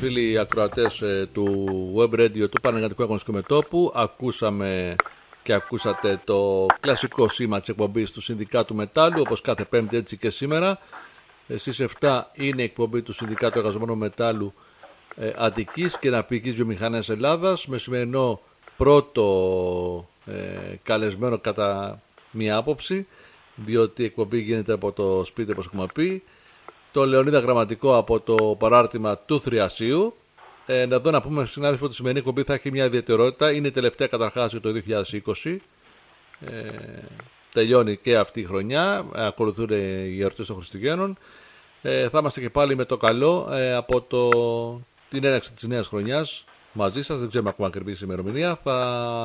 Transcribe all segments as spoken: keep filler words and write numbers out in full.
φίλοι ακροατές ε, του Web Radio του Πανελληνικού Αγωνιστικού Μετώπου, ακούσαμε και ακούσατε το κλασικό σήμα της εκπομπής του Συνδικάτου Μετάλλου, όπως κάθε Πέμπτη έτσι και σήμερα. Ε, στις επτά είναι η εκπομπή του Συνδικάτου Εργαζομένου Μετάλλου ε, Αττικής και Ναυπηγικής Βιομηχανίας Ελλάδας, με σημερινό πρώτο ε, καλεσμένο κατά μία άποψη, διότι η εκπομπή γίνεται από το σπίτι, όπως έχουμε πει, το Λεωνίδα Γραμματικό από το παράρτημα του Θριασίου. Ε, εδώ να πούμε, συνάδελφοι, ότι η σημερινή εκπομπή θα έχει μια ιδιαιτερότητα. Είναι η τελευταία καταρχάς για το δύο χιλιάδες είκοσι. Ε, τελειώνει και αυτή η χρονιά. Ε, ακολουθούν οι εορτές των Χριστουγέννων. Ε, θα είμαστε και πάλι με το καλό ε, από το, την έναρξη της νέας χρονιάς μαζί σας. Δεν ξέρουμε ακόμα ακριβώς η ημερομηνία. Θα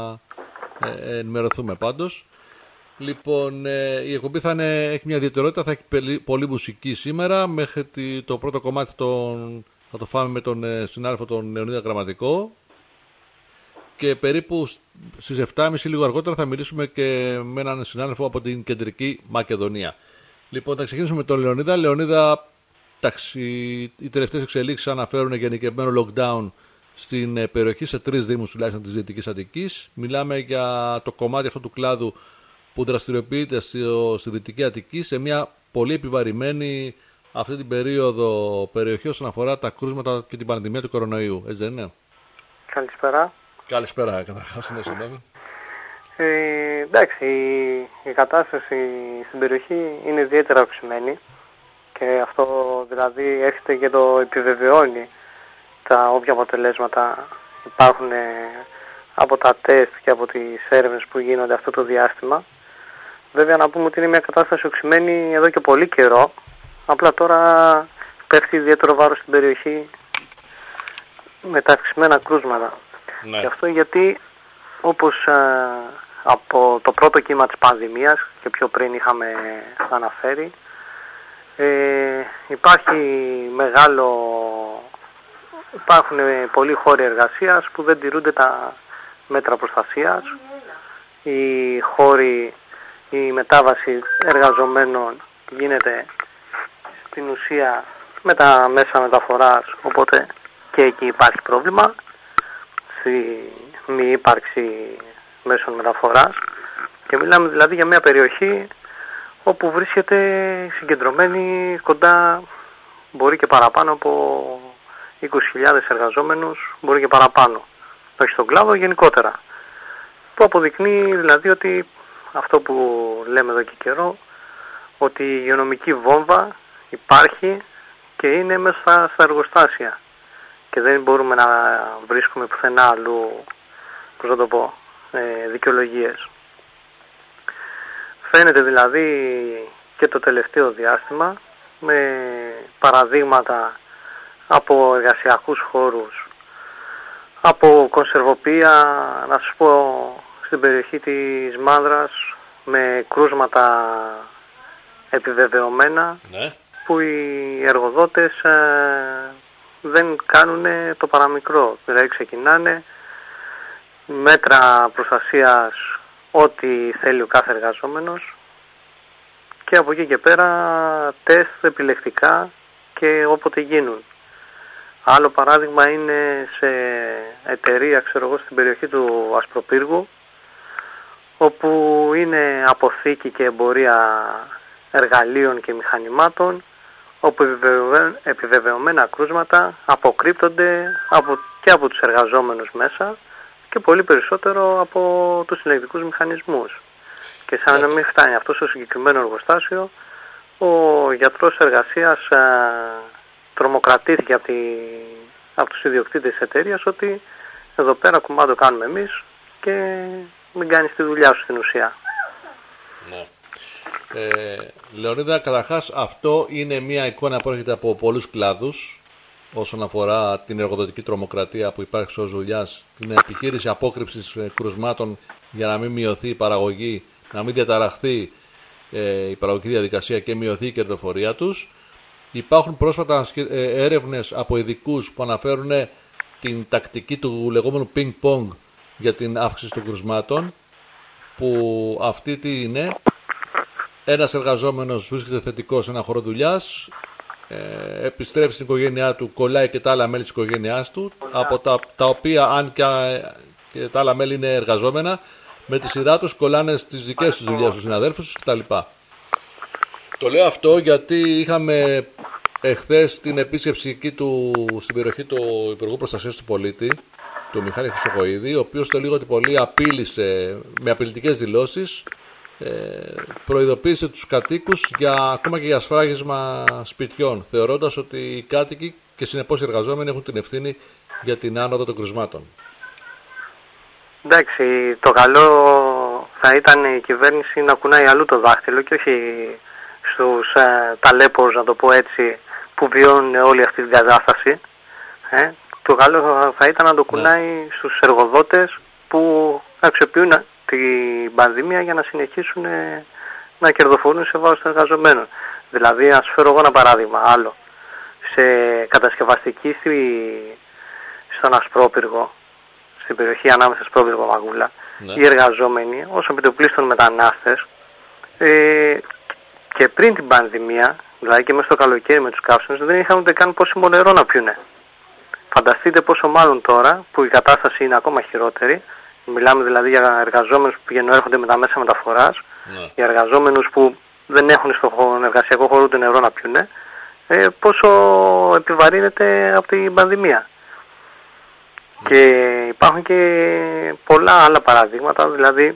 ε, ενημερωθούμε πάντως. Λοιπόν, ε, η εκπομπή θα είναι, έχει μια ιδιαιτερότητα, θα έχει πολύ, πολύ μουσική σήμερα. Μέχρι τη, το πρώτο κομμάτι τον, θα το φάμε με τον ε, συνάδελφο τον Λεωνίδα Γραμματικό. Και περίπου στις επτά και μισή λίγο αργότερα θα μιλήσουμε και με έναν συνάδελφο από την Κεντρική Μακεδονία. Λοιπόν, θα ξεκινήσουμε με τον Λεωνίδα. Λεωνίδα, ταξι, οι τελευταίες εξελίξεις αναφέρουν γενικευμένο lockdown στην ε, περιοχή, σε τρεις δήμους τουλάχιστον της Δυτικής Αττικής. Μιλάμε για το κομμάτι αυτό του κλάδου που δραστηριοποιείται στο, στη Δυτική Αττική, σε μια πολύ επιβαρημένη αυτή την περίοδο περιοχή όσον αφορά τα κρούσματα και την πανδημία του κορονοϊού. Έτσι δεν είναι? Καλησπέρα. Καλησπέρα, καταρχάς, είναι συγγνώμη. Ε, εντάξει, η, η κατάσταση στην περιοχή είναι ιδιαίτερα αυξημένη και αυτό δηλαδή έρχεται και το επιβεβαιώνει τα όποια αποτελέσματα υπάρχουν από τα τεστ και από τις έρευνες που γίνονται αυτό το διάστημα. Βέβαια να πούμε ότι είναι μια κατάσταση οξυμένη εδώ και πολύ καιρό. Απλά τώρα πέφτει ιδιαίτερο βάρος στην περιοχή με τα αυξημένα κρούσματα. Ναι. Και αυτό γιατί όπως ε, από το πρώτο κύμα της πανδημίας και πιο πριν είχαμε αναφέρει, ε, υπάρχει μεγάλο, υπάρχουν πολλοί χώροι εργασίας που δεν τηρούνται τα μέτρα προστασίας. Οι χώροι, η μετάβαση εργαζομένων γίνεται στην ουσία με τα μέσα μεταφοράς, οπότε και εκεί υπάρχει πρόβλημα στη μη ύπαρξη μέσων μεταφοράς, και μιλάμε δηλαδή για μια περιοχή όπου βρίσκεται συγκεντρωμένη κοντά, μπορεί και παραπάνω από είκοσι χιλιάδες εργαζόμενους, μπορεί και παραπάνω, όχι στον κλάδο, γενικότερα, που αποδεικνύει δηλαδή ότι αυτό που λέμε εδώ και καιρό, ότι η υγειονομική βόμβα υπάρχει και είναι μέσα στα εργοστάσια και δεν μπορούμε να βρίσκουμε πουθενά αλλού, πώς να το πω, ε, δικαιολογίες. Φαίνεται δηλαδή και το τελευταίο διάστημα με παραδείγματα από εργασιακούς χώρους, από κονσερβοπία, να σας πω, στην περιοχή της Μάνδρας, με κρούσματα επιβεβαιωμένα, ναι, που οι εργοδότες ε, δεν κάνουν το παραμικρό. Δηλαδή ξεκινάνε μέτρα προστασίας ό,τι θέλει ο κάθε εργαζόμενος και από εκεί και πέρα τεστ επιλεκτικά και όποτε γίνουν. Άλλο παράδειγμα είναι σε εταιρεία, ξέρω εγώ, στην περιοχή του Ασπροπύργου, όπου είναι αποθήκη και εμπορία εργαλείων και μηχανημάτων, όπου επιβεβαιωμένα κρούσματα αποκρύπτονται από, και από τους εργαζόμενους μέσα και πολύ περισσότερο από τους συλλεκτικούς μηχανισμούς. Και σαν να μην φτάνει αυτό στο συγκεκριμένο εργοστάσιο, ο γιατρός εργασίας α, τρομοκρατήθηκε από, τη, από τους ιδιοκτήτες της εταιρείας ότι εδώ πέρα κουμάντο κάνουμε εμείς και μην κάνεις τη δουλειά σου στην ουσία. Ναι. Ε, Λεωνίδα, καταρχάς αυτό είναι μια εικόνα που έρχεται από πολλούς κλάδους όσον αφορά την εργοδοτική τρομοκρατία που υπάρχει ως δουλειάς, την επιχείρηση απόκρυψης κρουσμάτων για να μην μειωθεί η παραγωγή, να μην διαταραχθεί ε, η παραγωγική διαδικασία και μειωθεί η κερδοφορία τους. Υπάρχουν πρόσφατα έρευνες από ειδικούς που αναφέρουν την τακτική του λεγόμενου ping-pong για την αύξηση των κρουσμάτων, που αυτή τι είναι? Ένας εργαζόμενος βρίσκεται θετικό σε ένα χώρο δουλειάς, ε, επιστρέφει στην οικογένειά του, κολλάει και τα άλλα μέλη της οικογένειάς του, από τα, τα οποία αν και, και τα άλλα μέλη είναι εργαζόμενα, με τη σειρά τους κολλάνε στις δικές τους δουλειές, στους συναδέλφους τους κτλ. Το λέω αυτό γιατί είχαμε εχθές την επίσκεψη εκεί του, στην περιοχή του Υπουργού Προστασίας του Πολίτη, του Μιχάλη Χρυσοχοΐδη, ο οποίος το λίγο ότι πολύ απείλησε με απειλητικές δηλώσεις, ε, προειδοποίησε τους κατοίκους για, ακόμα και για σφράγισμα σπιτιών, θεωρώντας ότι οι κάτοικοι και συνεπώς οι εργαζόμενοι έχουν την ευθύνη για την άνοδο των κρουσμάτων. Εντάξει, το καλό θα ήταν η κυβέρνηση να κουνάει αλλού το δάχτυλο και όχι στους ε, ταλέπορους, να το πω έτσι, που βιώνουν όλη αυτή την κατάσταση. Ε, το καλό θα ήταν να το κουνάει ναι. στους εργοδότες που αξιοποιούν την πανδημία για να συνεχίσουν ε, να κερδοφορούν σε βάρος των εργαζομένων. Δηλαδή, ας φέρω εγώ ένα παράδειγμα άλλο. Σε κατασκευαστική στη, στον Ασπρόπυργο, στην περιοχή ανάμεσα Ασπρόπυργο Μαγούλα, ναι. οι εργαζόμενοι, ως επιτοπλίστων μετανάστες, ε, και πριν την πανδημία, δηλαδή και μέσα στο καλοκαίρι με τους καύσονες, δεν είχαν ούτε καν πόσιμο νερό να πιούνε. Φανταστείτε πόσο μάλλον τώρα που η κατάσταση είναι ακόμα χειρότερη. Μιλάμε δηλαδή για εργαζόμενους που πηγαίνουν έρχονται με τα μέσα μεταφοράς, ναι. για εργαζόμενους που δεν έχουν στο εργασιακό χώρο ούτε νερό να πιούνε, ε, πόσο επιβαρύνεται από την πανδημία. Ναι. Και υπάρχουν και πολλά άλλα παραδείγματα, δηλαδή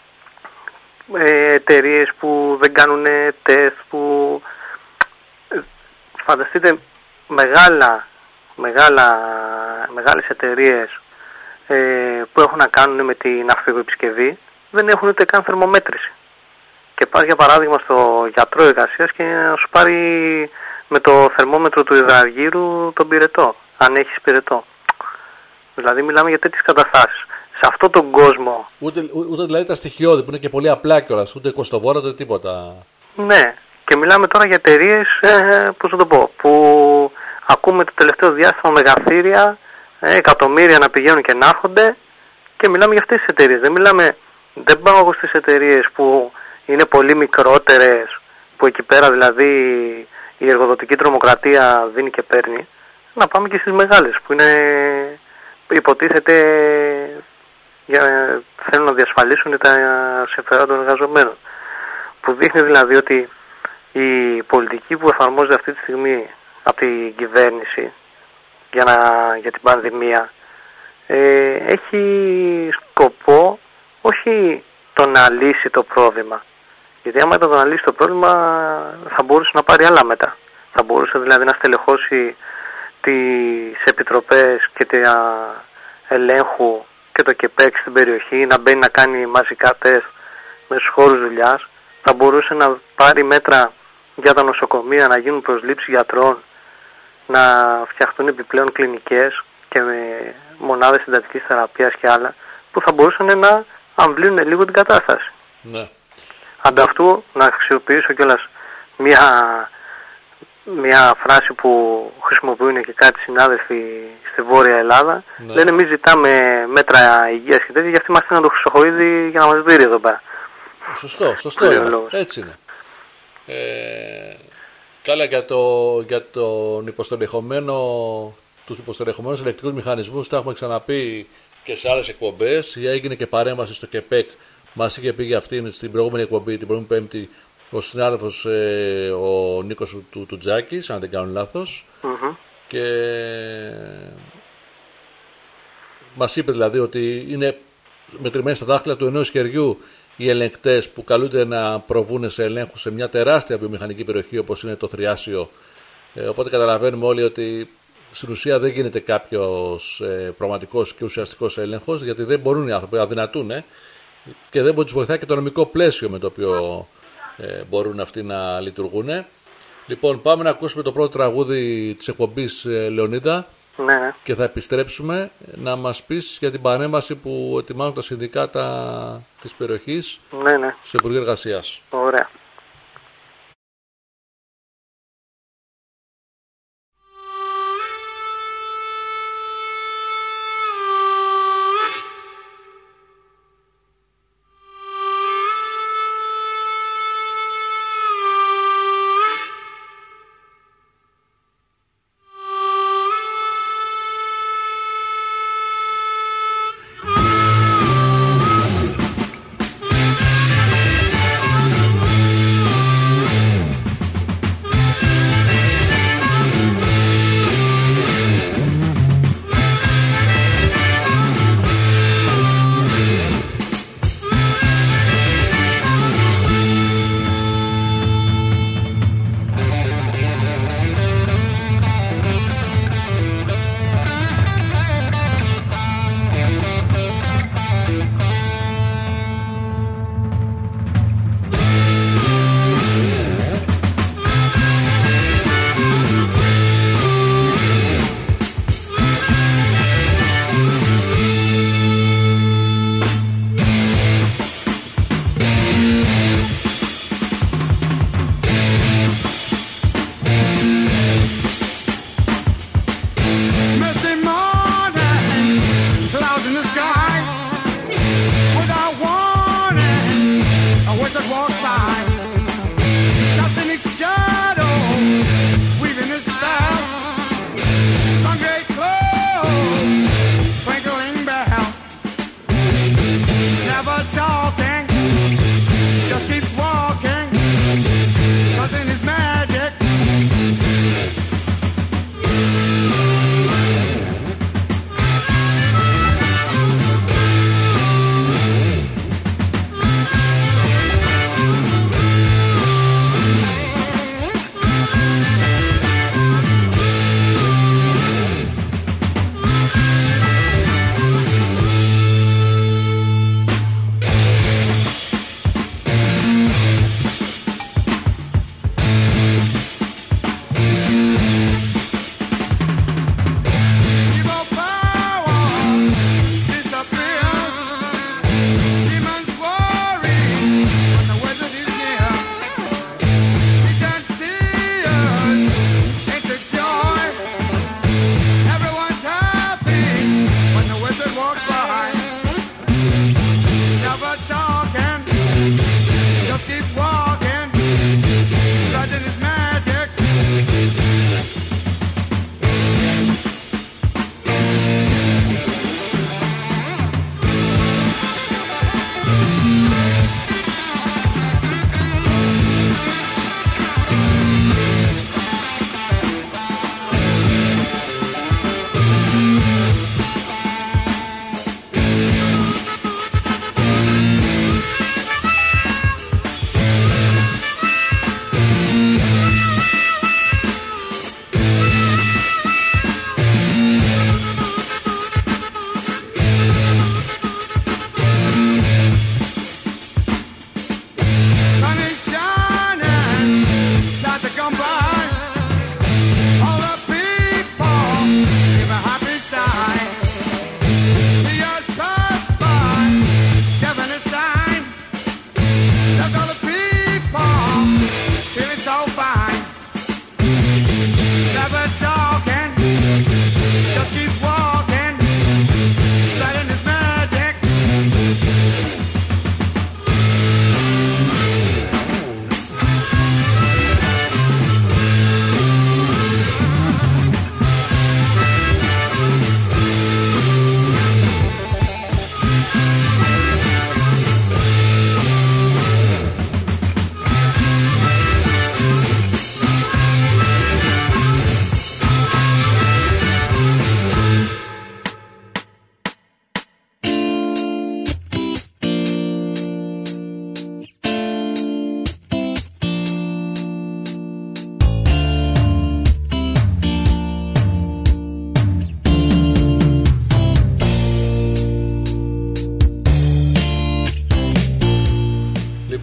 ε, εταιρείες που δεν κάνουν τεστ, που ε, φανταστείτε μεγάλα, μεγάλα, μεγάλες εταιρείες ε, που έχουν να κάνουν με την ναυπηγοεπισκευή δεν έχουν ούτε καν θερμομέτρηση. Και πας για παράδειγμα στο γιατρό εργασίας και να σου πάρει με το θερμόμετρο του υδραργύρου τον πυρετό, αν έχεις πυρετό. Δηλαδή μιλάμε για τέτοιες καταστάσεις. Σε αυτόν τον κόσμο... Ούτε, ούτε δηλαδή τα στοιχειώδη που είναι και πολύ απλά κιόλας, ούτε κοστοβόρα, ούτε τίποτα. Ναι, και μιλάμε τώρα για εταιρείες, ε, πώς να το πω, που ακούμε το τελευταίο διάστημα μεγαθύρια, ε, εκατομμύρια να πηγαίνουν και να έρχονται, και μιλάμε για αυτές τις εταιρείες. Δεν μιλάμε, δεν πάω εγώ στις εταιρείες που είναι πολύ μικρότερες, που εκεί πέρα δηλαδή η εργοδοτική τρομοκρατία δίνει και παίρνει. Να πάμε και στις μεγάλες που είναι, υποτίθεται, για, θέλουν να διασφαλίσουν τα συμφέροντα των εργαζομένων. Που δείχνει δηλαδή ότι η πολιτική που εφαρμόζεται αυτή τη στιγμή από την κυβέρνηση για, να, για την πανδημία ε, έχει σκοπό όχι το να λύσει το πρόβλημα. Γιατί άμα ήταν το να λύσει το πρόβλημα θα μπορούσε να πάρει άλλα μετά. Θα μπορούσε δηλαδή να στελεχώσει τις επιτροπές και τα ελέγχου και το ΚΕΠΕΚ στην περιοχή, να μπαίνει να κάνει μαζικά τεστ με στους χώρους δουλειάς. Θα μπορούσε να πάρει μέτρα για τα νοσοκομεία, να γίνουν προσλήψεις γιατρών, να φτιαχτούν επιπλέον κλινικές και με μονάδες συντατικής θεραπείας και άλλα, που θα μπορούσαν να αμβλύνουν λίγο την κατάσταση. Ναι. Ανταυτού να αξιοποιήσω κιόλας μια, μια φράση που χρησιμοποιούν και κάτι συνάδελφοι στη Βόρεια Ελλάδα. Ναι. Λένε εμείς ζητάμε μέτρα υγείας και τέτοια, γιατί μας στείλαν το Χρυσοχοΐδη για να μας δει εδώ πέρα. Σωστό, σωστό είναι. Έτσι είναι. Ε, καλά, για, το, για τον υποστελεχωμένο, τους υποστελεχωμένους ηλεκτρικούς μηχανισμούς τα έχουμε ξαναπεί και σε άλλες εκπομπές. Έγινε και παρέμβαση στο ΚΕΠΕΚ, μας είχε πει για αυτήν στην προηγούμενη εκπομπή, την προηγούμενη Πέμπτη, ο συνάδελφος ε, ο Νίκος του, του Τζάκης, αν δεν κάνω λάθος. Mm-hmm. Και μας είπε δηλαδή ότι είναι μετρημένοι στα δάχτυλα του ενός χεριού οι ελεγκτές που καλούνται να προβούν σε ελέγχους σε μια τεράστια βιομηχανική περιοχή όπως είναι το Θριάσιο. Ε, οπότε καταλαβαίνουμε όλοι ότι στην ουσία δεν γίνεται κάποιος ε, πραγματικός και ουσιαστικός έλεγχος, γιατί δεν μπορούν οι άνθρωποι, αδυνατούν ε, και δεν τους βοηθάει και το νομικό πλαίσιο με το οποίο ε, μπορούν αυτοί να λειτουργούν. Λοιπόν, πάμε να ακούσουμε το πρώτο τραγούδι της εκπομπής, ε, Λεωνίδα. Ναι. Και θα επιστρέψουμε να μας πεις για την παρέμβαση που ετοιμάζουν τα συνδικάτα της περιοχής, ναι, ναι, στο Υπουργείο Εργασίας. Ωραία.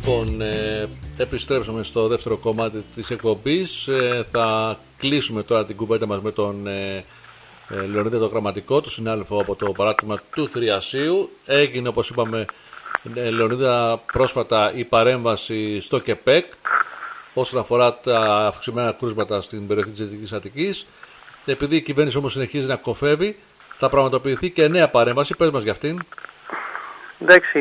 Λοιπόν, ε, επιστρέψαμε στο δεύτερο κομμάτι της εκπομπής. Ε, θα κλείσουμε τώρα την κουβέντα μας με τον ε, ε, Λεωνίδα το Γραμματικό, τον συνάδελφο από το παράρτημα του Θριασίου. Έγινε, όπως είπαμε, ε, Λεωνίδα, πρόσφατα η παρέμβαση στο ΚΕΠΕΚ όσον αφορά τα αυξημένα κρούσματα στην περιοχή της Δυτικής Αττικής. Επειδή η κυβέρνηση όμως συνεχίζει να κοφεύει, θα πραγματοποιηθεί και νέα παρέμβαση. Πες μας για αυτήν. Εντάξει,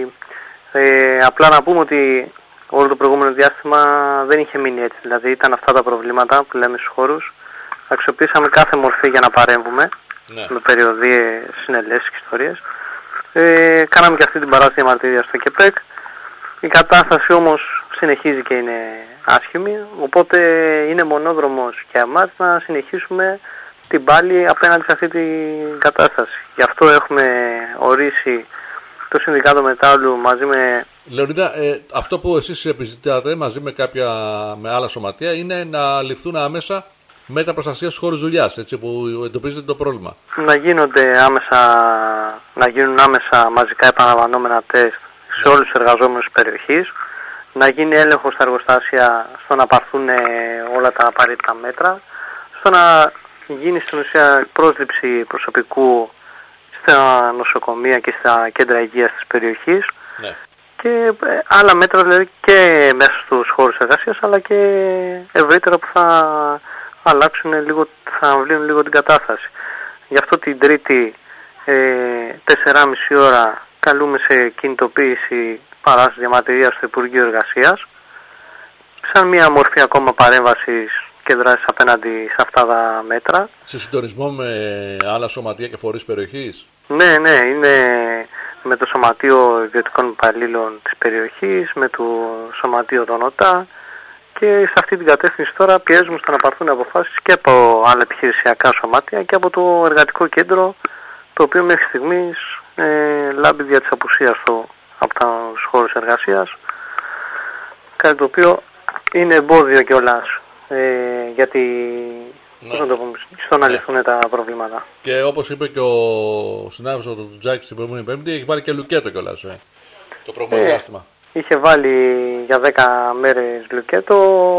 ε, απλά να πούμε ότι όλο το προηγούμενο διάστημα δεν είχε μείνει έτσι. Δηλαδή ήταν αυτά τα προβλήματα που λέμε στους χώρους. Αξιοποιήσαμε κάθε μορφή για να παρέμβουμε, ναι, με περιοδίες, συνελέσεις και ιστορίες. Ε, κάναμε και αυτή την παράσταση διαμαρτυρία στο ΚΕΠΕΚ. Η κατάσταση όμως συνεχίζει και είναι άσχημη, οπότε είναι μονόδρομος για εμάς να συνεχίσουμε την πάλη απέναντι σε αυτή την κατάσταση. Γι' αυτό έχουμε ορίσει το Συνδικάτο Μετάλλου μαζί με... Λεωνίδα, ε, αυτό που εσείς επιζητάτε μαζί με κάποια με άλλα σωματεία είναι να ληφθούν άμεσα μέτρα προστασίας στους χώρους δουλειάς, έτσι, που εντοπίζεται το πρόβλημα. Να γίνονται άμεσα, να γίνουν άμεσα μαζικά επαναλαμβανόμενα τεστ σε όλους τους εργαζόμενους της περιοχής, να γίνει έλεγχος στα εργοστάσια στο να πάρθουν όλα τα απαραίτητα μέτρα, στο να γίνει στην ουσία πρόσληψη προσωπικού στα νοσοκομεία και στα κέντρα υγείας της περιοχής, ναι, και άλλα μέτρα δηλαδή και μέσα στους χώρους εργασίας αλλά και ευρύτερα που θα αλλάξουν λίγο, θα αμβλύνουν λίγο την κατάσταση. Γι' αυτό την Τρίτη ε, τέσσερα και μισή ώρα καλούμε σε κινητοποίηση παράσταση διαμαρτυρίας στο Υπουργείο Εργασίας σαν μια μορφή ακόμα παρέμβασης και δράσης απέναντι σε αυτά τα μέτρα. Σε συντονισμό με άλλα σωματεία και φορείς περιοχής. Ναι, ναι, είναι με το Σωματείο Ιδιωτικών Υπαλλήλων της περιοχής, με το Σωματείο των ΟΤΑ, και σε αυτή την κατεύθυνση τώρα πιέζουμε στο να πάρθουν αποφάσεις και από άλλα επιχειρησιακά σωμάτια και από το εργατικό κέντρο, το οποίο μέχρι στιγμής ε, λάμπει δια της απουσίας του από τους χώρους εργασίας, κάτι το οποίο είναι εμπόδιο κιόλας ε, γιατί ναι, να το πούμε, στο να λυθούν, ναι, τα προβλήματα. Και όπως είπε και ο συνάδελφος του Τζάκη την προηγούμενη Πέμπτη, έχει βάλει και λουκέτο κιόλας ε, το προηγούμενο ε, διάστημα. Είχε βάλει για δέκα μέρες λουκέτο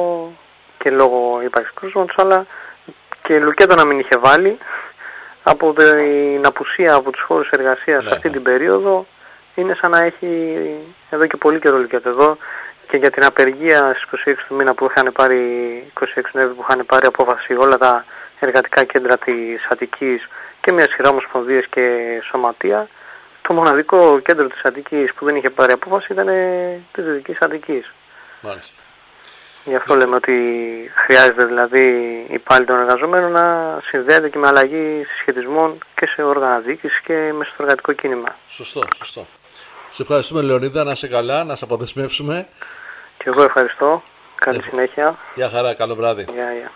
και λόγω ύπαρξης κρούσματος, αλλά και λουκέτο να μην είχε βάλει από την απουσία από τους χώρους εργασίας, ναι, αυτή την περίοδο είναι σαν να έχει εδώ και πολύ καιρό λουκέτο. Εδώ και για την απεργία στις είκοσι έξι του μήνα που είχαν πάρει, είκοσι έξι Νοέμβρη, που είχαν πάρει απόφαση όλα τα εργατικά κέντρα της Αττικής και μια σειρά ομοσπονδίες και σωματεία, το μοναδικό κέντρο της Αττικής που δεν είχε πάρει απόφαση ήταν της Δυτικής Αττικής. Μάλιστα. Γι' αυτό λέμε ότι χρειάζεται δηλαδή η πάλη των εργαζομένων να συνδέεται και με αλλαγή συσχετισμών και σε όργανα διοίκησης και μέσα στο εργατικό κίνημα. Σωστό, σωστό. Σε ευχαριστούμε, Λεωνίδα, να είσαι καλά, να σε αποδεσμεύσουμε. Και εγώ ευχαριστώ. Καλή ε, συνέχεια. Γεια χαρά, καλό βράδυ. Γεια, γεια.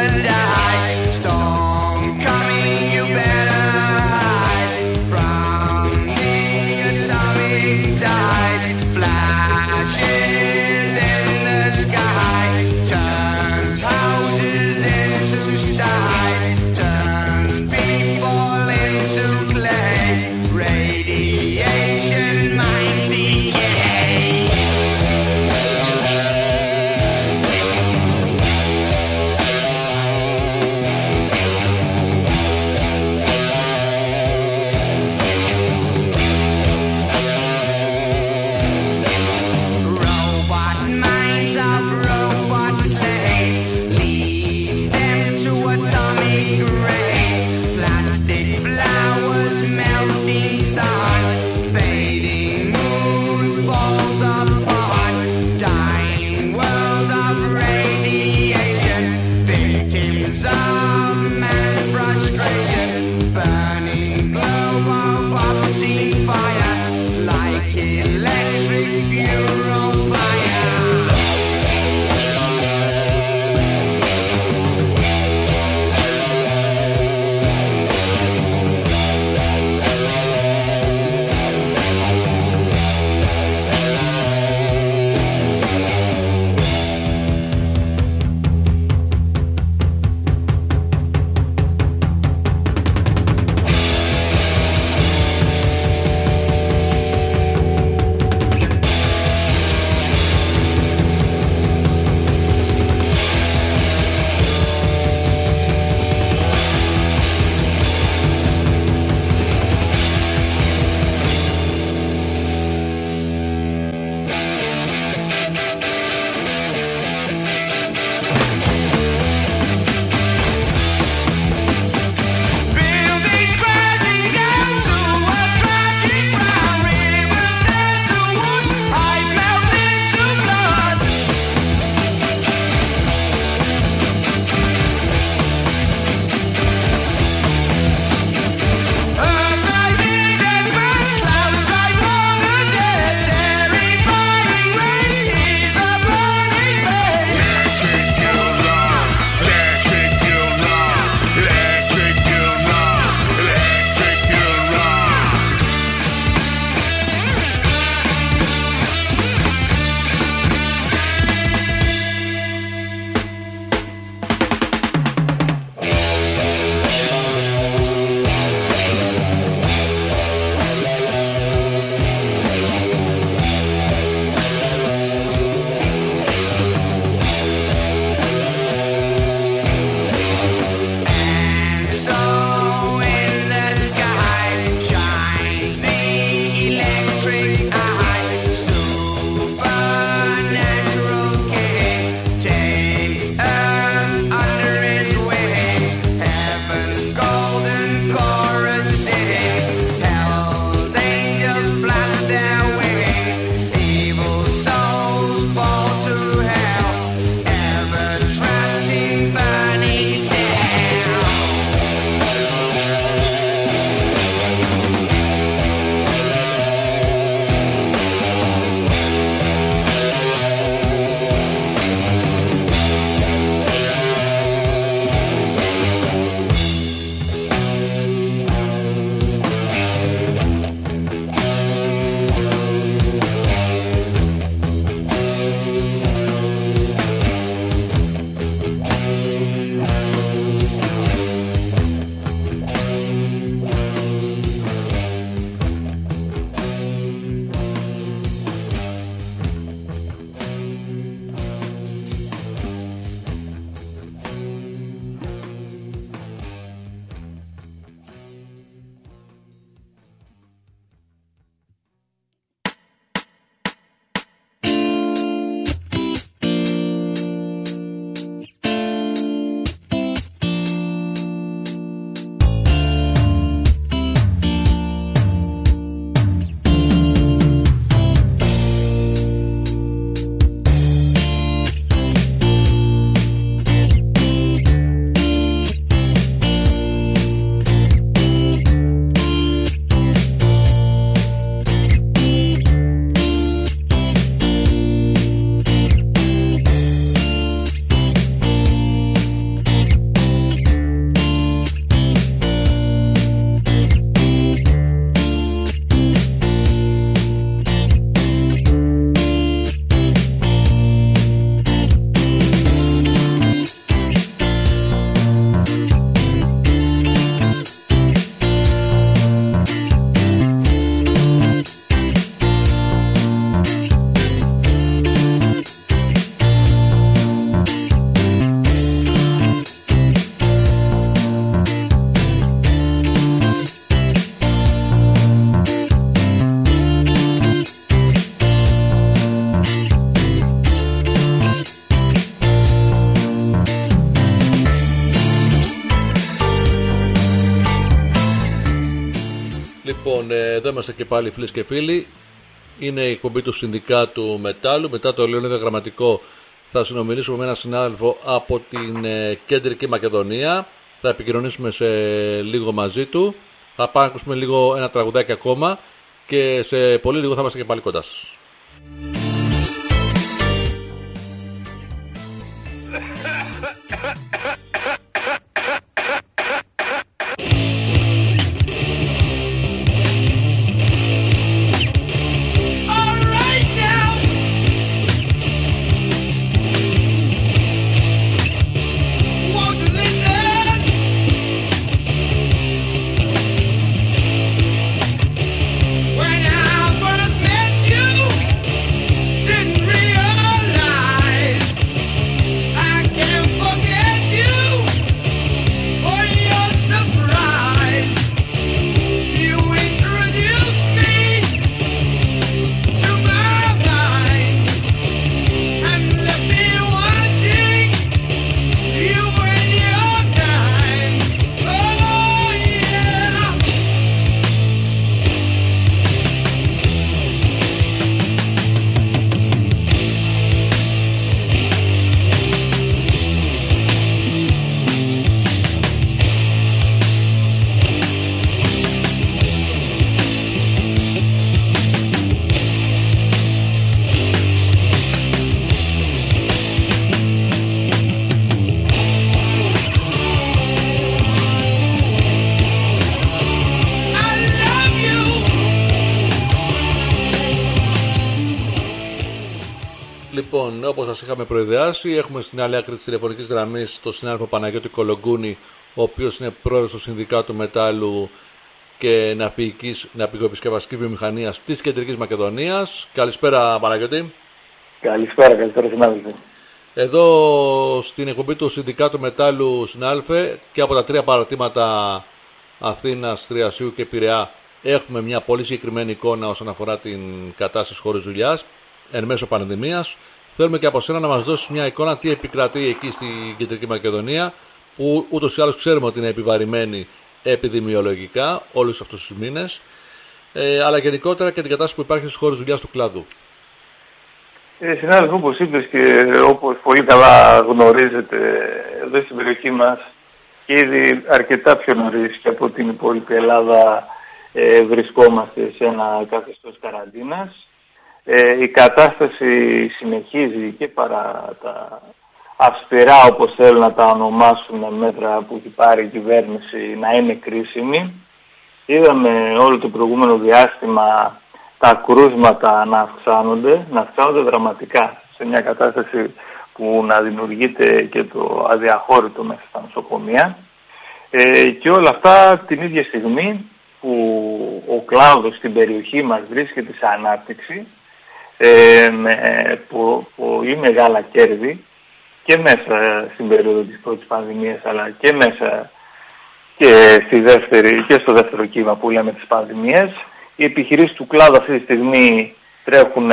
From Λοιπόν, εδώ είμαστε και πάλι φίλες και φίλοι. Είναι η εκπομπή του Συνδικάτου Μετάλλου. Μετά το Λεωνίδα Γραμματικό θα συνομιλήσουμε με έναν συνάδελφο από την Κεντρική Μακεδονία. Θα επικοινωνήσουμε σε λίγο μαζί του. Θα πάμε να ακούσουμε λίγο ένα τραγουδάκι ακόμα και σε πολύ λίγο θα είμαστε και πάλι κοντά σας. Λοιπόν, όπως σας είχαμε προειδεάσει, έχουμε στην άλλη άκρη της τηλεφωνικής γραμμής τον συνάδελφο Παναγιώτη Κολογκούνη, ο οποίος είναι πρόεδρος του Συνδικάτου Μετάλλου και Ναυπηγοεπισκευαστικής Βιομηχανίας της Κεντρικής Μακεδονίας. Καλησπέρα, Παναγιώτη. Καλησπέρα, καλησπέρα συνάδελφε. Εδώ στην εκπομπή του Συνδικάτου Μετάλλου, συνάδελφε, και από τα τρία παρατήματα Αθήνας, Θριασίου και Πειραιά έχουμε μια πολύ συγκεκριμένη εικόνα όσον αφορά την κατάσταση χωρίς δουλειάς εν μέσω πανδημίας. Θέλουμε και από σένα να μας δώσεις μια εικόνα τι επικρατεί εκεί στην Κεντρική Μακεδονία, που ούτως ή άλλως ξέρουμε ότι είναι επιβαρημένη επιδημιολογικά όλους αυτούς τους μήνες, ε, αλλά γενικότερα και την κατάσταση που υπάρχει στις χώρες δουλειάς του κλάδου. Ε, συνάδελφε, όπως είπες και όπως πολύ καλά γνωρίζετε, εδώ στην περιοχή μας και ήδη αρκετά πιο νωρίς και από την υπόλοιπη Ελλάδα ε, βρισκόμαστε σε ένα καθεστώς καραντίνας. Ε, η κατάσταση συνεχίζει και παρά τα αυστηρά, όπως θέλουν να τα ονομάσουν, μέτρα που έχει πάρει η κυβέρνηση, να είναι κρίσιμη. Είδαμε όλο το προηγούμενο διάστημα τα κρούσματα να αυξάνονται, να αυξάνονται δραματικά σε μια κατάσταση που να δημιουργείται και το αδιαχώρητο μέσα στα νοσοκομεία. Ε, και όλα αυτά την ίδια στιγμή που ο κλάδος στην περιοχή μας βρίσκεται σε ανάπτυξη, Ε, με πο, πολύ μεγάλα κέρδη και μέσα στην περίοδο της πρώτης πανδημίας, αλλά και μέσα και, στη δεύτερη, και στο δεύτερο κύμα που λέμε της πανδημίας. Οι επιχειρήσεις του κλάδου αυτή τη στιγμή τρέχουν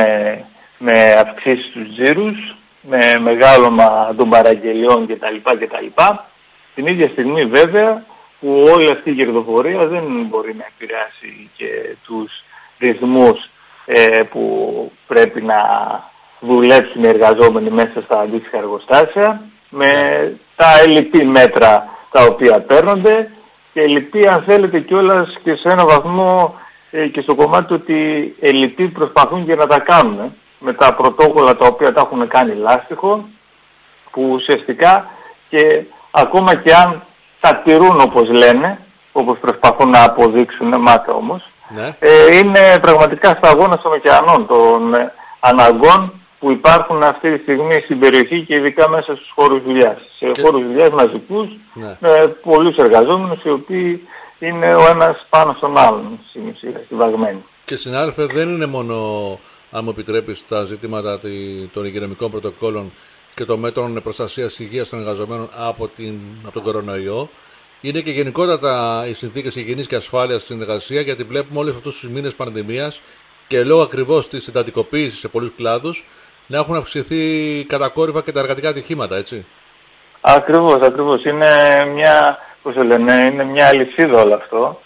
με αυξήσεις στους τζίρους, με μεγάλωμα των παραγγελιών κτλ. κτλ. Την ίδια στιγμή βέβαια που όλη αυτή η κερδοφορία δεν μπορεί να επηρεάσει και τους ρυθμούς Ε, που πρέπει να δουλέψουν οι εργαζόμενοι μέσα στα αντίστοιχα εργοστάσια, με τα ελλειπή μέτρα τα οποία παίρνονται και ελλειπή, αν θέλετε, κιόλας και σε ένα βαθμό ε, και στο κομμάτι ότι ελλειπή προσπαθούν και να τα κάνουν ε, με τα πρωτόκολλα τα οποία τα έχουν κάνει λάστιχο, που ουσιαστικά και ακόμα και αν τα τηρούν όπως λένε, όπως προσπαθούν να αποδείξουν, μάται όμως, ναι. Ε, είναι πραγματικά σταγόνα των ωκεανών των ε, αναγκών που υπάρχουν αυτή τη στιγμή στην περιοχή και ειδικά μέσα στους χώρους δουλειάς. Σε και... χώρους δουλειάς μαζικούς, ναι. Με πολλούς εργαζόμενους οι οποίοι είναι ο ένας πάνω στον άλλον στην ουσία, συμβαγμένοι. Και συνάδελφε, δεν είναι μόνο, αν μου επιτρέπεις, τα ζητήματα των υγειονομικών πρωτοκόλων και των μέτρων προστασίας υγείας των εργαζομένων από, την, από τον κορονοϊό. Είναι και γενικότατα οι συνθήκες υγιεινής και ασφάλειας στην εργασία, γιατί βλέπουμε όλους αυτούς τους μήνες πανδημίας και λόγω ακριβώς της εντατικοποίησης σε πολλούς κλάδους να έχουν αυξηθεί κατακόρυφα και τα εργατικά ατυχήματα, έτσι. Ακριβώς, ακριβώς. Είναι μια, πώς το λένε, είναι μια αλυσίδα όλο αυτό.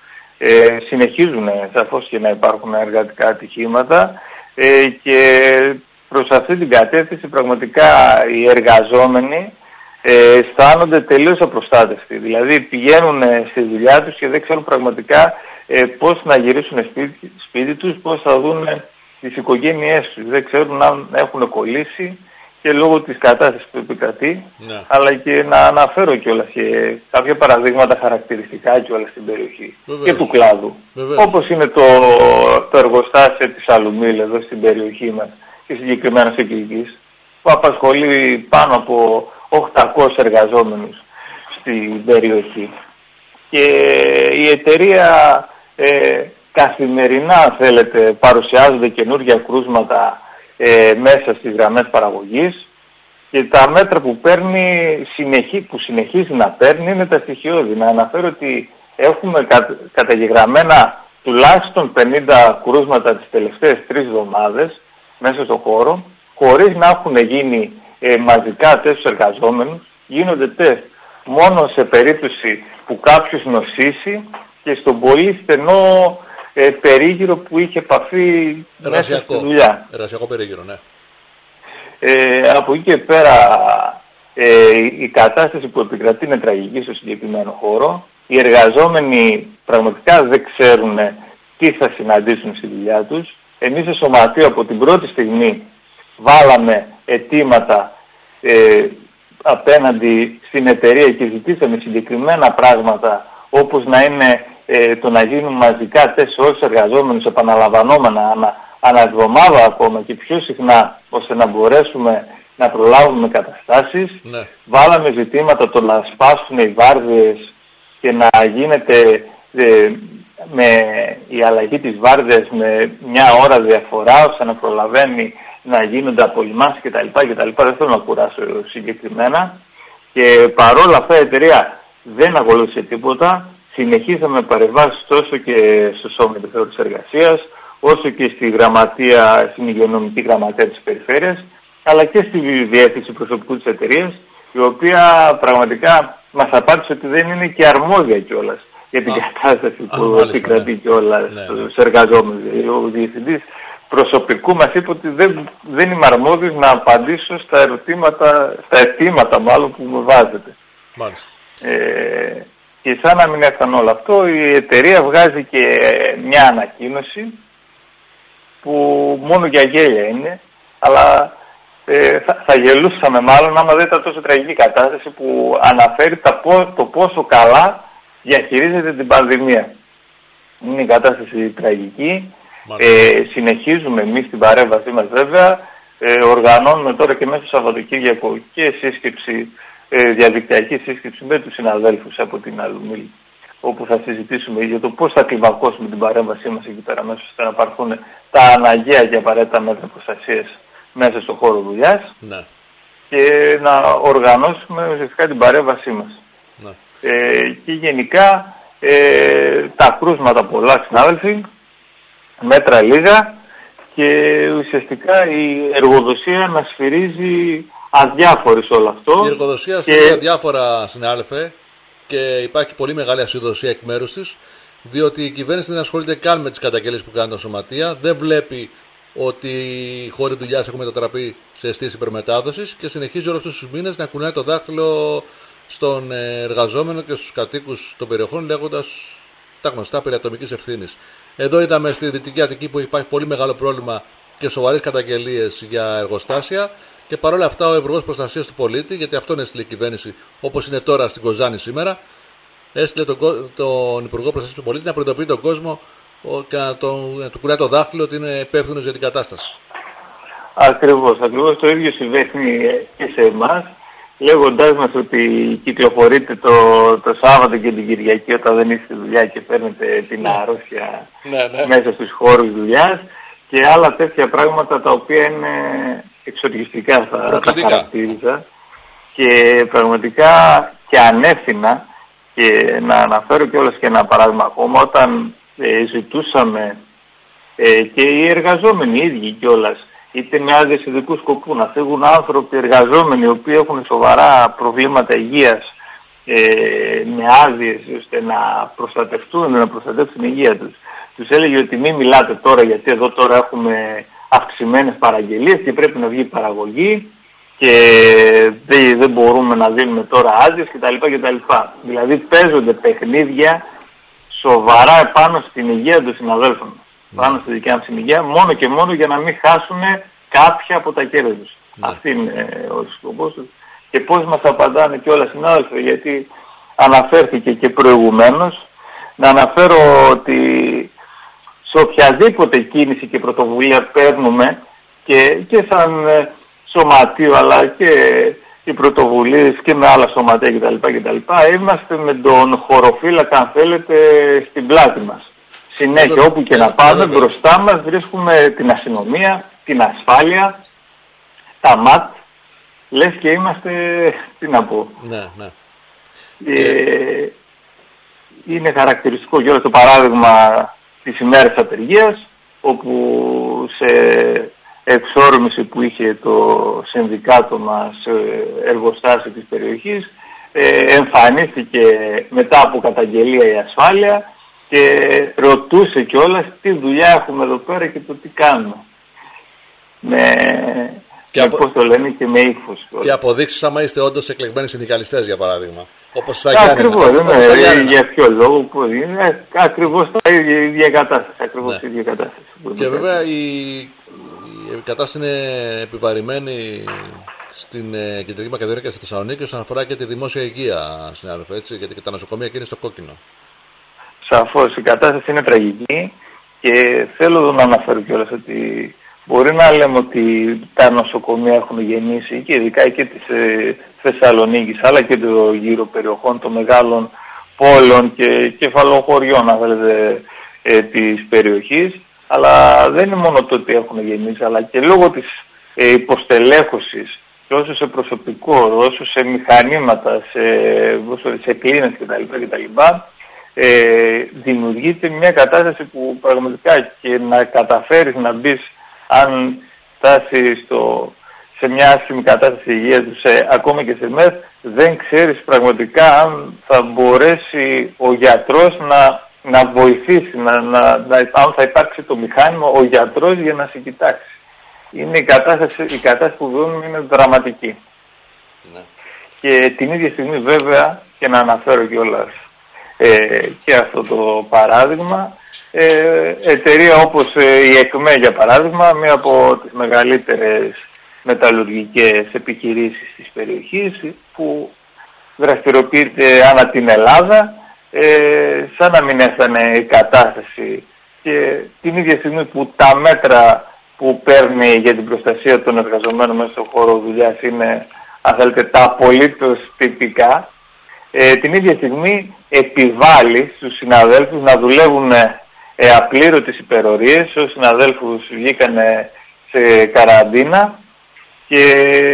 Ε, συνεχίζουν σαφώς και να υπάρχουν εργατικά ατυχήματα ε, και προς αυτή την κατεύθυνση πραγματικά οι εργαζόμενοι ε, αισθάνονται τελείως απροστάτευτοι. Δηλαδή πηγαίνουν στη δουλειά τους και δεν ξέρουν πραγματικά ε, πώς να γυρίσουν σπίτι, σπίτι τους, πώς θα δουν τις οικογένειές τους. Δεν ξέρουν αν έχουν κολλήσει και λόγω της κατάστασης που επικρατεί, ναι. Αλλά και να αναφέρω κιόλας και κάποια παραδείγματα χαρακτηριστικά κιόλας στην περιοχή. Βεβαίως. Και του κλάδου. Βεβαίως. Όπως είναι το, το εργοστάσιο της Αλουμίλ εδώ στην περιοχή μας και συγκεκριμένα σε Κιλκής, που απασχολεί πάνω από οκτακόσιους εργαζόμενους στην περιοχή. Και η εταιρεία ε, καθημερινά, αν θέλετε, παρουσιάζονται καινούργια κρούσματα ε, μέσα στις γραμμές παραγωγής και τα μέτρα που παίρνει, συνεχί, που συνεχίζει να παίρνει είναι τα στοιχειώδη. Να αναφέρω ότι έχουμε κα, καταγεγραμμένα τουλάχιστον πενήντα κρούσματα τις τελευταίες τρεις εβδομάδες μέσα στον χώρο, χωρίς να έχουν γίνει ε, μαζικά τεστ στους εργαζόμενους. Γίνονται τεστ μόνο σε περίπτωση που κάποιος νοσήσει και στον πολύ στενό ε, περίγυρο που είχε επαφή μέσα στη δουλειά. Εργασιακό περίγυρο, ναι. Ε, από εκεί και πέρα ε, η κατάσταση που επικρατεί είναι τραγική στο συγκεκριμένο χώρο. Οι εργαζόμενοι πραγματικά δεν ξέρουν τι θα συναντήσουν στη δουλειά τους. Εμείς στο Σωματείο από την πρώτη στιγμή βάλαμε αιτήματα ε, απέναντι στην εταιρεία και ζητήσαμε συγκεκριμένα πράγματα, όπως να είναι ε, το να γίνουν μαζικά τεστ σε όλους τους εργαζόμενους επαναλαμβανόμενα ανα, αναεβδομάδα ακόμα και πιο συχνά, ώστε να μπορέσουμε να προλάβουμε καταστάσεις. Ναι. Βάλαμε ζητήματα το να σπάσουν οι βάρδιες και να γίνεται ε, με η αλλαγή της βάρδιας με μια ώρα διαφορά, ώστε να προλαβαίνει να γίνονται απολυμάσεις κτλ. κτλ. Δεν θέλω να κουράσω συγκεκριμένα. Και παρόλα αυτά η εταιρεία δεν ακολούθησε τίποτα. Συνεχίσαμε παρεμβάσεις τόσο και στο Σώμα Ελευθερών της Εργασίας, όσο και στη γραμματεία, στην υγειονομική γραμματεία της περιφέρειας, αλλά και στη διεύθυνση προσωπικού της εταιρείας, η οποία πραγματικά μας απάντησε ότι δεν είναι και αρμόδια κιόλας για την α, κατάσταση α, που επικρατεί ναι. κιόλας ναι, ναι. στους εργαζόμενους. Ο διευθυντής προσωπικού μας είπε ότι δεν, δεν είμαι αρμόδιος να απαντήσω στα ερωτήματα, στα αιτήματα μάλλον που μου βάζετε. Μάλιστα. Ε, και σαν να μην έφτανε όλο αυτό, η εταιρεία βγάζει και μια ανακοίνωση που μόνο για γέλια είναι, αλλά ε, θα, θα γελούσαμε μάλλον άμα δεν ήταν τόσο τραγική κατάσταση, που αναφέρει τα, το πόσο καλά διαχειρίζεται την πανδημία. Είναι η κατάσταση τραγική. Ε, συνεχίζουμε εμείς την παρέμβασή μας βέβαια, ε, οργανώνουμε τώρα και μέσα στο Σαββατοκύριακο και σύσκεψη, ε, διαδικτυακή σύσκεψη με τους συναδέλφους από την Αλουμίλ, όπου θα συζητήσουμε για το πώς θα κλιμακώσουμε την παρέμβασή μας εκεί πέρα μέσα, ώστε να υπάρχουν τα αναγκαία και απαραίτητα μέτρα προστασίας μέσα στον χώρο δουλειάς, ναι. Και να οργανώσουμε ουσιαστικά την παρέμβασή μας. Ναι. Ε, και γενικά ε, τα κρούσματα πολλά, συνάδελφοι, μέτρα λίγα και ουσιαστικά η εργοδοσία να σφυρίζει αδιάφορη σε όλο αυτό. Η εργοδοσία σφυρίζει και... αδιάφορα, συνάδελφε, και υπάρχει πολύ μεγάλη ασυδοσία εκ μέρους της, διότι η κυβέρνηση δεν ασχολείται καν με τις καταγγελίες που κάνουν τα σωματεία, δεν βλέπει ότι οι χώροι δουλειάς έχουν μετατραπεί σε αισθήσεις υπερμετάδοσης και συνεχίζει όλους αυτούς τους μήνες να κουνάει το δάχτυλο στον εργαζόμενο και στους κατοίκους των περιοχών, λέγοντας τα γνωστά περί ατομικής ευθύνης. Εδώ είδαμε στη Δυτική Αττική που υπάρχει πολύ μεγάλο πρόβλημα και σοβαρές καταγγελίες για εργοστάσια, και παρόλα αυτά ο Υπουργός Προστασίας του Πολίτη, γιατί αυτό είναι έστειλε η κυβέρνηση, όπως είναι τώρα στην Κοζάνη σήμερα, έστειλε τον, τον Υπουργό Προστασίας του Πολίτη να προειδοποιεί τον κόσμο και να, τον, να του κουράει το δάχτυλο ότι είναι υπεύθυνος για την κατάσταση. Ακριβώς, ακριβώς το ίδιο συμβαίνει και σε εμάς, λέγοντάς μας ότι κυκλοφορείτε το, το Σάββατο και την Κυριακή όταν δεν είστε στη δουλειά και παίρνετε την αρρώστια ναι, ναι. μέσα στους χώρους δουλειάς και άλλα τέτοια πράγματα τα οποία είναι εξοργιστικά, θα τα χαρακτήριζα, και πραγματικά και ανεύθυνα. Και να αναφέρω κιόλας και ένα παράδειγμα ακόμα, όταν ε, ζητούσαμε ε, και οι εργαζόμενοι οι ίδιοι κιόλας, είτε με άδειες ειδικού σκοπού, να φύγουν άνθρωποι εργαζόμενοι οι οποίοι έχουν σοβαρά προβλήματα υγείας ε, με άδειες ώστε να προστατευτούν, να προστατεύσουν την υγεία τους. Τους έλεγε ότι μην μιλάτε τώρα γιατί εδώ τώρα έχουμε αυξημένες παραγγελίες και πρέπει να βγει παραγωγή και δεν, δεν μπορούμε να δίνουμε τώρα άδειες κτλ. κτλ. Δηλαδή παίζονται παιχνίδια σοβαρά επάνω στην υγεία των συναδέλφων. Mm. Πάνω στη δικιά μας την υγεία, μόνο και μόνο για να μην χάσουν κάποια από τα κέρδη τους. Mm. Αυτή είναι ο σκοπός τους. Και πώς μας απαντάνε και όλα συνάδελφοι, γιατί αναφέρθηκε και προηγουμένως, να αναφέρω ότι σε οποιαδήποτε κίνηση και πρωτοβουλία παίρνουμε και, και σαν σωματείο αλλά και οι πρωτοβουλίες και με άλλα σωματεία κτλ. κτλ. Είμαστε με τον χωροφύλακα, αν θέλετε, στην πλάτη μας. Συνέχεια όπου και να πάμε μπροστά μας βρίσκουμε την αστυνομία, την ασφάλεια, τα ΜΑΤ, λες και είμαστε, τι να πω. Ναι, ναι. Ε, είναι χαρακτηριστικό και όλο το παράδειγμα τις ημέρες απεργίας, όπου σε εξόρμηση που είχε το συνδικάτο μας εργοστάσιο της περιοχής, ε, εμφανίστηκε μετά από καταγγελία η ασφάλεια και ρωτούσε κιόλας τι δουλειά έχουμε εδώ πέρα και το τι κάνουμε. Με, και με απο... πώς το λένε και με ίφος. Και αποδείξεις άμα είστε όντως εκλεγμένοι συνδικαλιστές, για παράδειγμα. Όπως θα ακριβώς, ναι, για ποιο λόγο, που είναι ακριβώς τα ίδια, η ίδια κατάσταση. Ακριβώς ναι. η ίδια κατάσταση. Και βέβαια η, η κατάσταση είναι επιβαρημένη στην ε, Κεντρική Μακεδονία και στη Θεσσαλονίκη όσον αφορά και τη δημόσια υγεία, συνάδελφε, έτσι, γιατί και τα νοσοκομεία και είναι στο κόκκινο. Σαφώς, η κατάσταση είναι τραγική και θέλω να αναφέρω κιόλας ότι μπορεί να λέμε ότι τα νοσοκομεία έχουν γεννήσει και ειδικά και της ε, Θεσσαλονίκης αλλά και των γύρω περιοχών των μεγάλων πόλεων και κεφαλοχωριών, αν θέλετε, ε, της περιοχής. Αλλά δεν είναι μόνο το ότι έχουν γεννήσει, αλλά και λόγω της ε, υποστελέχωσης και όσο σε προσωπικό, όσο σε μηχανήματα, σε, σε κλίνες κτλ. κτλ. Ε, δημιουργείται μια κατάσταση που πραγματικά και να καταφέρεις να μπεις, αν φτάσει στο, σε μια άσχημη κατάσταση υγείας του, σε, ακόμα και σε μέρες, δεν ξέρεις πραγματικά αν θα μπορέσει ο γιατρός να, να βοηθήσει, να, να, να, αν θα υπάρξει το μηχάνημα, ο γιατρός για να σε κοιτάξει. Είναι η κατάσταση, η κατάσταση που βιώνουμε είναι δραματική. Ναι. Και την ίδια στιγμή βέβαια, και να αναφέρω κιόλας ε, και αυτό το παράδειγμα, Ε, εταιρεία όπως ε, η ΕΚΜΕ για παράδειγμα, μία από τις μεγαλύτερες μεταλλουργικές επιχειρήσεις της περιοχής που δραστηριοποιείται ανά την Ελλάδα, ε, σαν να μην έφτανε η κατάσταση και την ίδια στιγμή που τα μέτρα που παίρνει για την προστασία των εργαζομένων μέσα στον χώρο δουλειάς είναι, αν θέλετε, τα απολύτως τυπικά, ε, την ίδια στιγμή επιβάλλει στους συναδέλφους να δουλεύουν Ε, απλήρωτες υπερορίες. Όσοι συναδέλφους βγήκαν σε καραντίνα και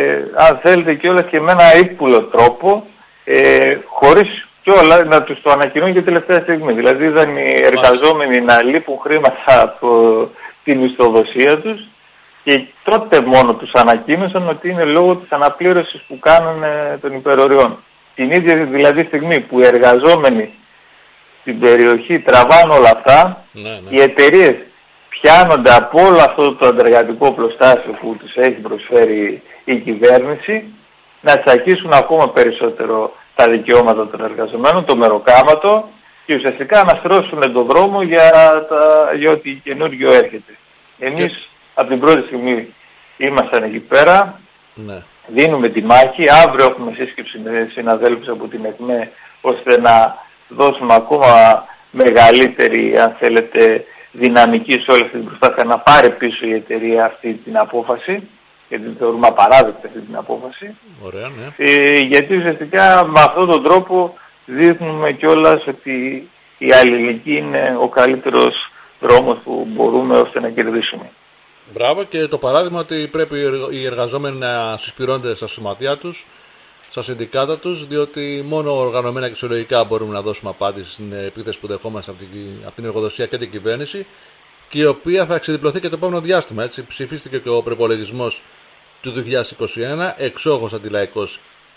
αν θέλετε κιόλας και με ένα ύπουλο τρόπο, ε, χωρίς κιόλας να τους το ανακοινούν και τελευταία στιγμή. Δηλαδή είδαν οι εργαζόμενοι να λείπουν χρήματα από την μισθοδοσία τους και τότε μόνο τους ανακοίνωσαν ότι είναι λόγω της αναπλήρωσης που κάνουν ε, των υπεροριών. Την ίδια δηλαδή στιγμή που οι εργαζόμενοι στην περιοχή τραβάνε όλα αυτά, ναι, ναι. οι εταιρείες πιάνονται από όλο αυτό το αντεργατικό πλωστάσιο που τους έχει προσφέρει η κυβέρνηση να τσακίσουν ακόμα περισσότερο τα δικαιώματα των εργαζομένων, το μεροκάματο και ουσιαστικά να στρώσουν τον δρόμο για, τα, για ό,τι καινούργιο έρχεται. Εμείς και... από την πρώτη στιγμή ήμασταν εκεί πέρα, ναι. δίνουμε τη μάχη, αύριο έχουμε σύσκεψη με συναδέλφους από την ΕΚΜΕ ώστε να δώσουμε ακόμα μεγαλύτερη, αν θέλετε, δυναμική σε όλη αυτή την προσπάθεια να πάρει πίσω η εταιρεία αυτή την απόφαση, γιατί την θεωρούμε απαράδεκτη αυτή την απόφαση. Ωραία, ναι. ε, γιατί ουσιαστικά με αυτόν τον τρόπο δείχνουμε κιόλας ότι η αλληλεγγύη είναι ο καλύτερος δρόμος που μπορούμε ώστε να κερδίσουμε. Μπράβο, και το παράδειγμα ότι πρέπει οι εργαζόμενοι να συσπηρώνονται στα σωματεία τους, στα συνδικάτα τους, διότι μόνο οργανωμένα και συλλογικά μπορούμε να δώσουμε απάντηση στην επίθεση που δεχόμαστε από την, από την εργοδοσία και την κυβέρνηση, και η οποία θα ξεδιπλωθεί και το επόμενο διάστημα. Έτσι. Ψηφίστηκε και ο προϋπολογισμός του δύο χιλιάδες είκοσι ένα, εξόχως αντιλαϊκός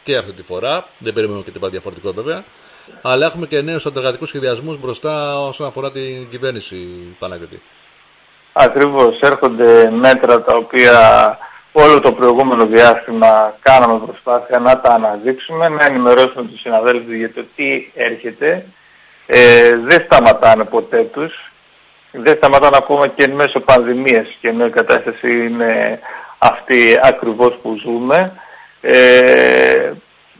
και αυτή τη φορά. Δεν περιμένουμε και τίποτα διαφορετικό βέβαια. Αλλά έχουμε και νέους αντεργατικούς σχεδιασμούς μπροστά όσον αφορά την κυβέρνηση, Παναγιώτη. Ακριβώς. Έρχονται μέτρα τα οποία όλο το προηγούμενο διάστημα κάναμε προσπάθεια να τα αναδείξουμε, να ενημερώσουμε τους συναδέλφους για το τι έρχεται. Ε, δεν σταματάνε ποτέ τους. Δεν σταματάνε ακόμα και εν μέσω πανδημίας, και ενώ η κατάσταση είναι αυτή ακριβώς που ζούμε. Ε,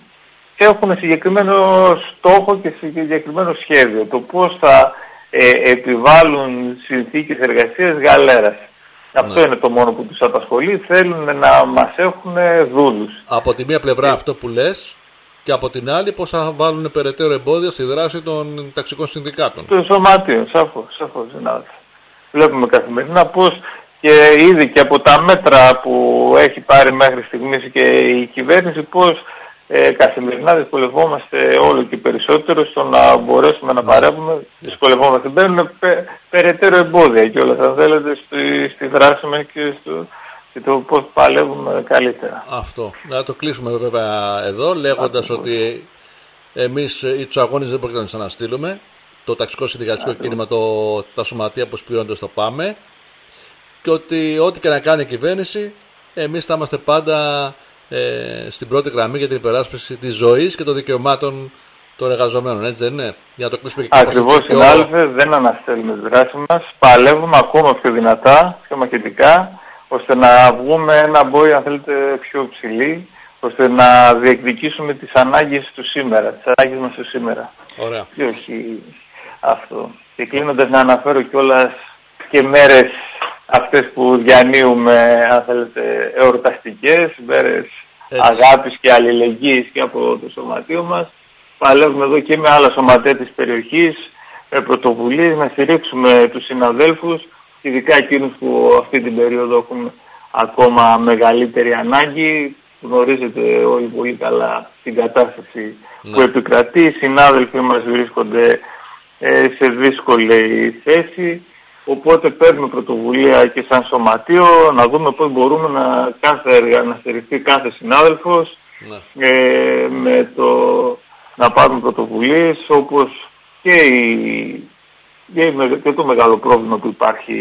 έχουν συγκεκριμένο στόχο και συγκεκριμένο σχέδιο. Το πώς θα ε, επιβάλλουν συνθήκες εργασίας γαλέρας. Ναι. Αυτό είναι το μόνο που τους απασχολεί. Θέλουν να μας έχουν δούλους. Από τη μία πλευρά ε, αυτό που λες, και από την άλλη πώς θα βάλουν περαιτέρω εμπόδια στη δράση των ταξικών συνδικάτων. Το σωματείο, σαφώς, σαφώς. Βλέπουμε καθημερινά πώς και ήδη και από τα μέτρα που έχει πάρει μέχρι στιγμής και η κυβέρνηση, πώς ε, καθημερινά δυσκολευόμαστε όλο και περισσότερο στο να μπορέσουμε να παρέμβουμε. Δυσκολευόμαστε. Μπαίνουν πε, περαιτέρω εμπόδια κιόλας, αν θέλετε, στη, στη δράση μας και, στο, και το πώς παλεύουμε καλύτερα. Αυτό. Να το κλείσουμε βέβαια εδώ, λέγοντας Αυτό. ότι εμείς τους αγώνες δεν πρόκειται να τους αναστείλουμε. Το ταξικό συνδικαλιστικό κίνημα, το, τα σωματεία που σπηρώνονται στο ΠΑΜΕ, και ότι ό,τι και να κάνει η κυβέρνηση, εμείς θα είμαστε πάντα ε, στην πρώτη γραμμή για την υπεράσπιση της ζωής και των δικαιωμάτων των εργαζομένων, έτσι δεν είναι? Για να το κλείσουμε και Ακριβώς, συνάδελφε, δεν αναστέλνουμε τη δράση μας, παλεύουμε ακόμα πιο δυνατά, πιο μαχητικά, ώστε να βγούμε ένα μπόι, αν θέλετε, πιο ψηλή, ώστε να διεκδικήσουμε τις ανάγκες του σήμερα, τις ανάγκες μας του σήμερα. Ωραία. Και όχι αυτό. Και κλείνοντας να αναφέρω κιόλας και μέρες αυτές που διανύουμε, αν θέλετε, εορταστικές, μέρες Έτσι. αγάπης και αλληλεγγύης και από το σωματείο μας. Παλεύουμε εδώ και με άλλα σωματεία της περιοχής, με πρωτοβουλίες, να στηρίξουμε τους συναδέλφους, ειδικά εκείνους που αυτή την περίοδο έχουν ακόμα μεγαλύτερη ανάγκη. Γνωρίζετε όλοι πολύ καλά την κατάσταση ναι. που επικρατεί. Οι συνάδελφοι μας βρίσκονται ε, σε δύσκολη θέση. Οπότε παίρνουμε πρωτοβουλία και σαν σωματείο να δούμε πώς μπορούμε να, κάθε, να στηριχθεί κάθε συνάδελφος ναι. ε, με το να πάρουμε πρωτοβουλίες όπως και, η, και, και το μεγάλο πρόβλημα που υπάρχει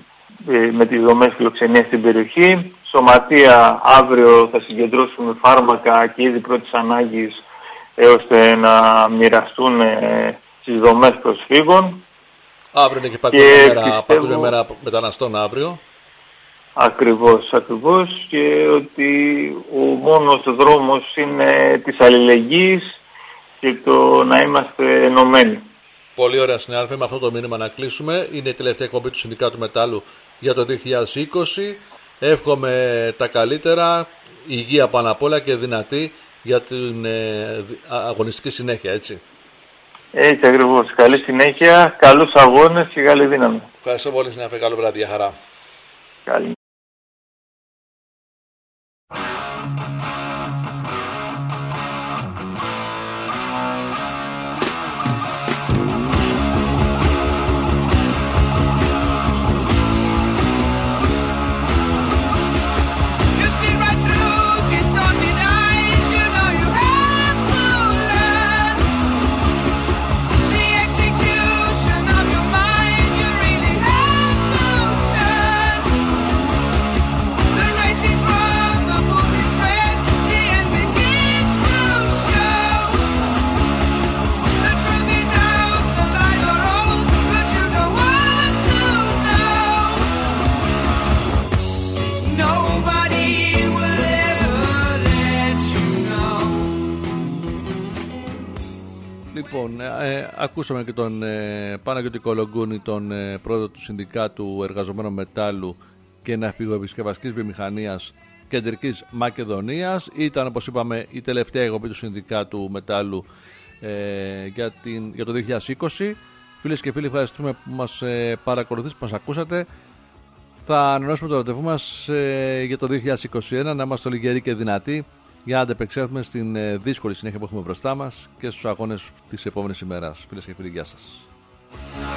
ε, με τις δομές φιλοξενίας στην περιοχή. Σωματεία αύριο θα συγκεντρώσουμε φάρμακα και ήδη πρώτης ανάγκης ε, ώστε να μοιραστούν ε, στις δομές προσφύγων. Αύριο είναι και παγκόσμια μέρα, πιστεύω... μέρα μεταναστών αύριο. Ακριβώς, ακριβώς, και ότι ο μόνος δρόμος είναι της αλληλεγγύης και το να είμαστε ενωμένοι. Πολύ ωραία, συνάδελφε, με αυτό το μήνυμα να κλείσουμε. Είναι η τελευταία εκπομπή του Συνδικάτου Μετάλλου για το δύο χιλιάδες είκοσι. Εύχομαι τα καλύτερα, υγεία πάνω απ' όλα και δυνατή για την ε, αγωνιστική συνέχεια, έτσι. Έτσι ακριβώς. Καλή συνέχεια, καλούς αγώνες και καλή δύναμη. Ευχαριστώ πολύ, συνάδελφε. Καλό βράδυ. Χαρά. Καλή. Λοιπόν, ε, ακούσαμε και τον ε, Παναγιώτη Κολογκούνη, τον ε, πρόεδρο του Συνδικάτου Εργαζομένων Μετάλλου και Ναυπηγοεπισκευαστικής Βιομηχανίας Κεντρικής Μακεδονίας. Ήταν, όπως είπαμε, η τελευταία εκπομπή του Συνδικάτου Μετάλλου ε, για, την, για το δύο χιλιάδες είκοσι. Φίλες και φίλοι, ευχαριστούμε που μας ε, παρακολουθήσατε, που μας ακούσατε. Θα ανανεώσουμε το ραντεβού μας ε, για το δύο χιλιάδες είκοσι ένα, να είμαστε όλοι γεροί και δυνατοί, για να αντεπεξέλθουμε στην ε, δύσκολη συνέχεια που έχουμε μπροστά μας και στους αγώνες της επόμενης ημέρας. Φίλες και φίλοι, γεια σας.